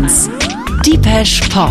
1. Depeche Pop.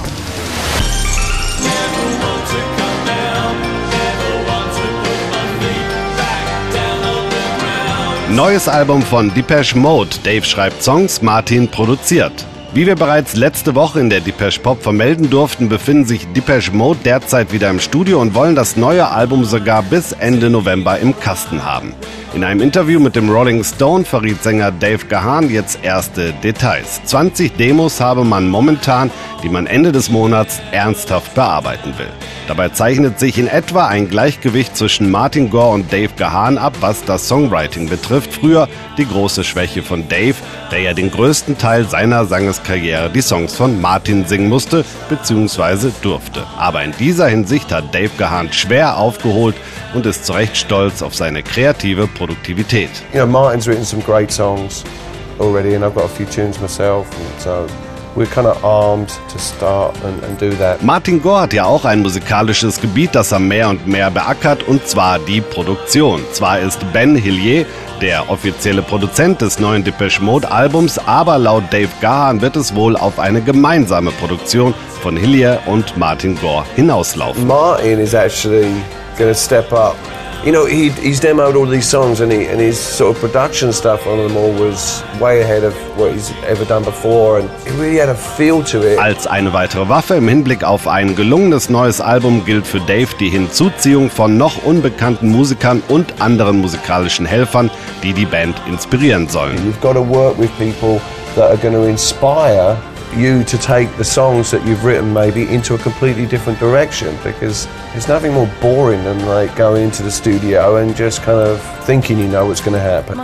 Neues Album von Depeche Mode. Dave schreibt Songs, Martin produziert. Wie wir bereits letzte Woche in der Depeche Pop vermelden durften, befinden sich Depeche Mode derzeit wieder im Studio und wollen das neue Album sogar bis Ende November im Kasten haben. In einem Interview mit dem Rolling Stone verriet Sänger Dave Gahan jetzt erste Details. 20 Demos habe man momentan, die man Ende des Monats ernsthaft bearbeiten will. Dabei zeichnet sich in etwa ein Gleichgewicht zwischen Martin Gore und Dave Gahan ab, was das Songwriting betrifft. Früher die große Schwäche von Dave, der ja den größten Teil seiner Sangeskarriere die Songs von Martin singen musste bzw. durfte. Aber in dieser Hinsicht hat Dave Gahan schwer aufgeholt und ist zu Recht stolz auf seine kreative Produktivität. You know, Martin's written some great songs already and I've got a few tunes myself, and so we're kind of armed to start and do that. Martin Gore hat ja auch ein musikalisches Gebiet, das er mehr und mehr beackert, und zwar die Produktion. Zwar ist Ben Hillier der offizielle Produzent des neuen Depeche Mode Albums, aber laut Dave Gahan wird es wohl auf eine gemeinsame Produktion von Hillier und Martin Gore hinauslaufen. Martin is actually going to step up. You know, he's demoed all these songs and his sort of production stuff on them all was way ahead of what he's ever done before, and it really had a feel to it. Als eine weitere Waffe im Hinblick auf ein gelungenes neues Album gilt für Dave die Hinzuziehung von noch unbekannten Musikern und anderen musikalischen Helfern, die die Band inspirieren sollen. You've got to work with people that are going to inspire you to take the songs that you've written maybe into a completely different direction, because there's nothing more boring than like going into the studio and just kind of thinking you know what's going to happen.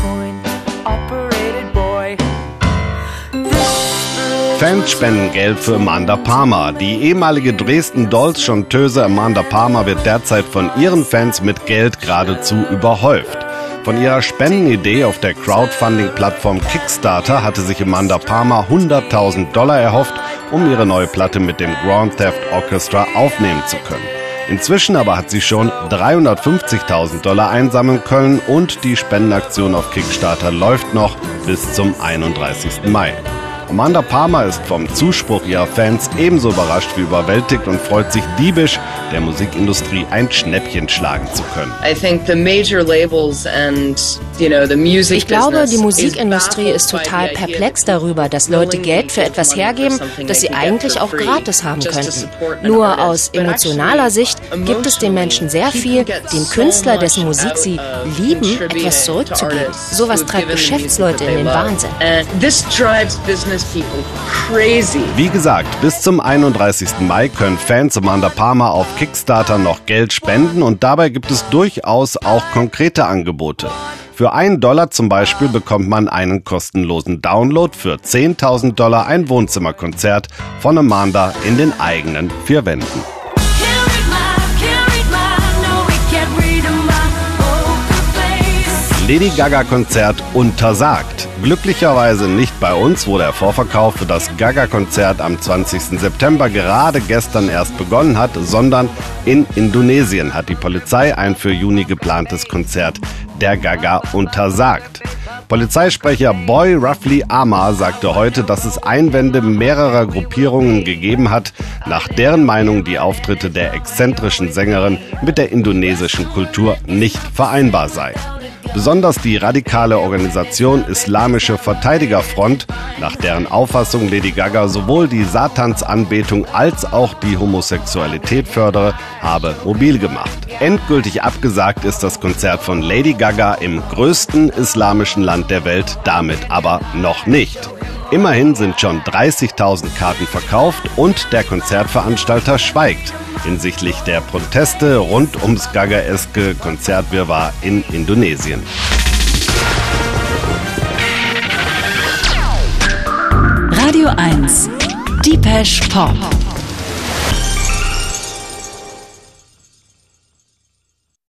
Fans spenden Geld für Amanda Palmer. Die ehemalige Dresden Dolls-Chanteuse Amanda Palmer wird derzeit von ihren Fans mit Geld geradezu überhäuft. Von ihrer Spendenidee auf der Crowdfunding-Plattform Kickstarter hatte sich Amanda Palmer $100.000 erhofft, um ihre neue Platte mit dem Grand Theft Orchestra aufnehmen zu können. Inzwischen aber hat sie schon $350.000 einsammeln können und die Spendenaktion auf Kickstarter läuft noch bis zum 31. Mai. Amanda Palmer ist vom Zuspruch ihrer Fans ebenso überrascht wie überwältigt und freut sich diebisch, der Musikindustrie ein Schnäppchen schlagen zu können. Ich glaube, die Musikindustrie ist total perplex darüber, dass Leute Geld für etwas hergeben, das sie eigentlich auch gratis haben könnten. Nur aus emotionaler Sicht gibt es den Menschen sehr viel, dem Künstler, dessen Musik sie lieben, etwas zurückzugeben. Sowas treibt Geschäftsleute in den Wahnsinn. Wie gesagt, bis zum 31. Mai können Fans Amanda Palmer auf Kickstarter noch Geld spenden und dabei gibt es durchaus auch konkrete Angebote. Für $1 zum Beispiel bekommt man einen kostenlosen Download, für $10.000 ein Wohnzimmerkonzert von Amanda in den eigenen 4 Wänden. Lady Gaga-Konzert untersagt. Glücklicherweise nicht bei uns, wo der Vorverkauf für das Gaga-Konzert am 20. September gerade gestern erst begonnen hat, sondern in Indonesien hat die Polizei ein für Juni geplantes Konzert der Gaga untersagt. Polizeisprecher Boy Rafli Amar sagte heute, dass es Einwände mehrerer Gruppierungen gegeben hat, nach deren Meinung die Auftritte der exzentrischen Sängerin mit der indonesischen Kultur nicht vereinbar sei. Besonders die radikale Organisation Islamische Verteidigerfront, nach deren Auffassung Lady Gaga sowohl die Satansanbetung als auch die Homosexualität fördere, habe mobil gemacht. Endgültig abgesagt ist das Konzert von Lady Gaga im größten islamischen Land der Welt, damit aber noch nicht. Immerhin sind schon 30.000 Karten verkauft und der Konzertveranstalter schweigt hinsichtlich der Proteste rund ums Gaga-eske Konzertwirrwarr in Indonesien. Radio 1. Depeche Pop.